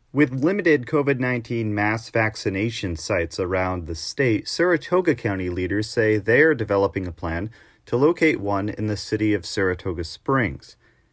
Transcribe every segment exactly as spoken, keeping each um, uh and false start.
With limited COVID nineteen mass vaccination sites around the state, Saratoga County leaders say they are developing a plan to locate one in the city of Saratoga Springs.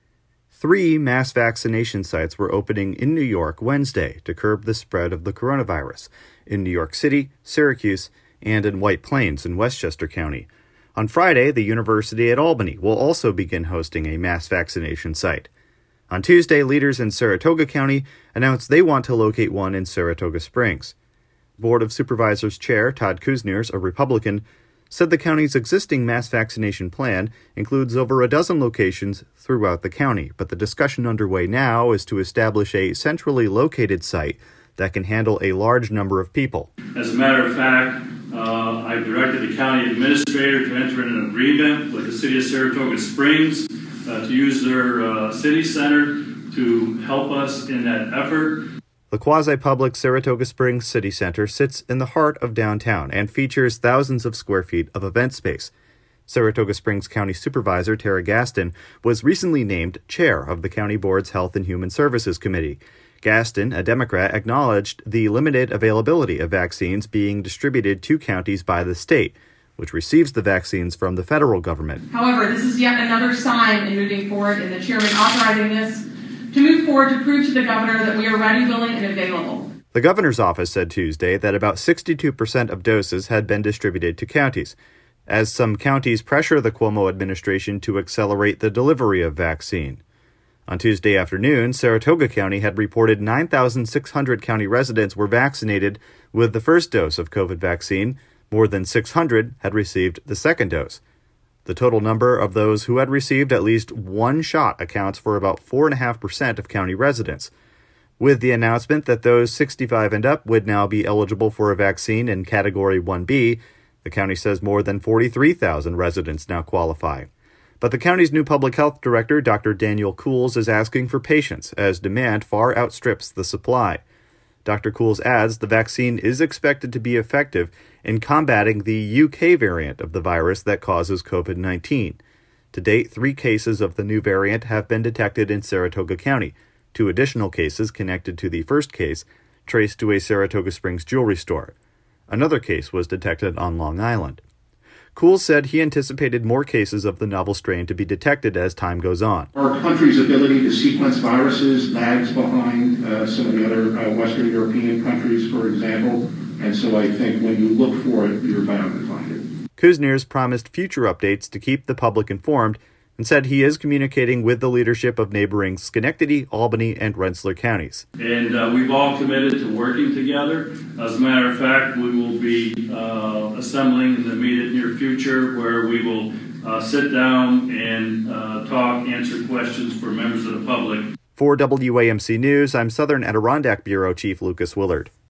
Three mass vaccination sites were opening in New York Wednesday to curb the spread of the coronavirus in New York City, Syracuse, and in White Plains in Westchester County. On Friday, the University at Albany will also begin hosting a mass vaccination site. On Tuesday, leaders in Saratoga County announced they want to locate one in Saratoga Springs. Board of Supervisors Chair Todd Kuzners, a Republican, said the county's existing mass vaccination plan includes over a dozen locations throughout the county, but the discussion underway now is to establish a centrally located site that can handle a large number of people. As a matter of fact, uh, I directed the county administrator to enter in an agreement with the city of Saratoga Springs Uh, to use their uh, city center to help us in that effort. The quasi-public Saratoga Springs City Center sits in the heart of downtown and features thousands of square feet of event space. Saratoga Springs County Supervisor Tara Gaston was recently named chair of the county board's Health and Human Services Committee. Gaston, a Democrat, acknowledged the limited availability of vaccines being distributed to counties by the state, which receives the vaccines from the federal government. However, this is yet another sign in moving forward in the chairman authorizing this to move forward to prove to the governor that we are ready, willing, and available. The governor's office said Tuesday that about sixty-two percent of doses had been distributed to counties, as some counties pressure the Cuomo administration to accelerate the delivery of vaccine. On Tuesday afternoon, Saratoga County had reported nine thousand six hundred county residents were vaccinated with the first dose of COVID vaccine. More than six hundred had received the second dose. The total number of those who had received at least one shot accounts for about four point five percent of county residents. With the announcement that those sixty-five and up would now be eligible for a vaccine in Category one B, the county says more than forty-three thousand residents now qualify. But the county's new public health director, Doctor Daniel Cools, is asking for patience as demand far outstrips the supply. Doctor Cools adds the vaccine is expected to be effective in combating the U K variant of the virus that causes COVID nineteen. To date, three cases of the new variant have been detected in Saratoga County. Two additional cases connected to the first case traced to a Saratoga Springs jewelry store. Another case was detected on Long Island. Cools said he anticipated more cases of the novel strain to be detected as time goes on. Our country's ability to sequence viruses lags behind uh, some of the other uh, Western European countries, for example, and so I think when you look for it, you're bound to find it. Kuzners promised future updates to keep the public informed and said he is communicating with the leadership of neighboring Schenectady, Albany, and Rensselaer counties. And uh, we've all committed to working together. As a matter of fact, we will be uh, assembling in the immediate near future where we will uh, sit down and uh, talk, answer questions for members of the public. For W A M C News, I'm Southern Adirondack Bureau Chief Lucas Willard.